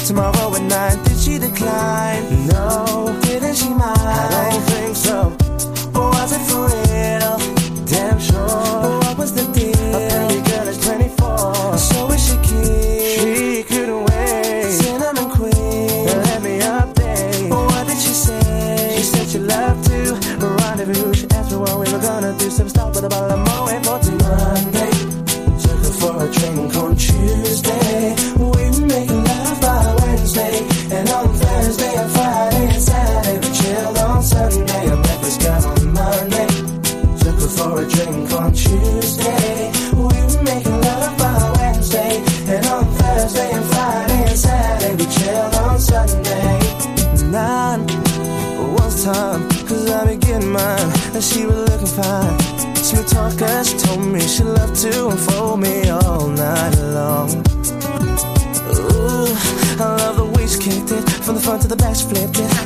tomorrow at 9. Did she decline? No. Didn't she mind? I don't think so. Or was it for real? Damn sure. What was the deal? A pretty girl is 24. So is she keen? She couldn't wait. Cinnamon queen, let me update. What did she say? She said she loved to rendezvous. She asked me what we were gonna do. Some stop with a bottle of Moet for Monday. Took her for a drink on Tuesday. We were making love by Wednesday. And on Thursday and Friday and Saturday we chilled on Sunday. I met this girl on Monday. Took her for a drink on Tuesday. We were making love by Wednesday. And on Thursday and Friday and Saturday we chilled on Sunday. 9 was time, cause I be getting mine. And she was looking fine. Smooth talker, she told me she loved to unfold me all night long. Ooh, I love the way she kicked it. From the front to the back she flipped it.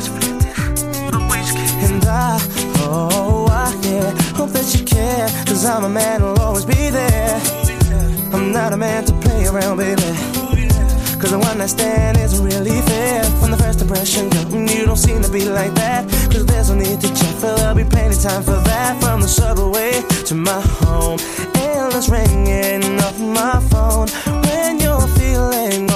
And yeah, hope that you care. Cause I'm a man who'll always be there. I'm not a man to play around, baby. Cause the one night stand isn't really fair. From the first impression, girl, you don't seem to be like that. Cause there's no need to check, but there'll be plenty of time for that. From the subway to my home, endless ringing off my phone. When you're feeling